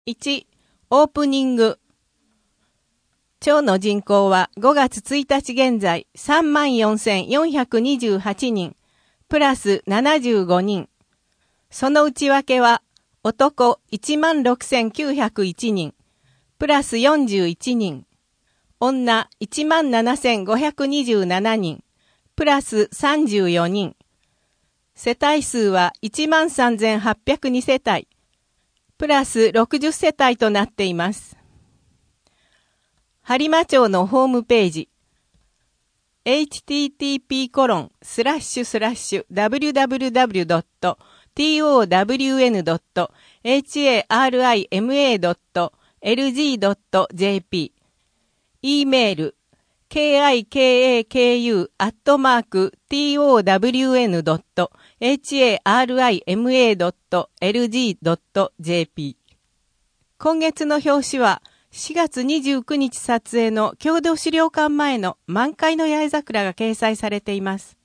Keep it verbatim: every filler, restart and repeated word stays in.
いち. オープニング。町の人口はごがつついたち現在 さんまんよんせんよんひゃくにじゅうはちにん、プラスななじゅうごにん。その内訳は、男 いちまんろくせんきゅうひゃくいちにん、プラスよんじゅういちにん。女 いちまんななせんごひゃくにじゅうななにん、プラスさんじゅうよにん。世帯数はいちまんさんぜんはっぴゃくにせたい、プラスろくじゅっせたいとなっています。播磨町のホームページ エイチティーティーピーコロンスラッシュスラッシュダブリュダブリュダブリュドットトワンドットエイチエーアールアイエムエードットエルジードットジェーピー E メール ケーアイケーエーケーユー アットマーク トワンドットエイチエーアールアイエムエードットエルジードットジェーピー。今月の表紙はしがつにじゅうくにち撮影の郷土資料館前の満開の八重桜が掲載されています。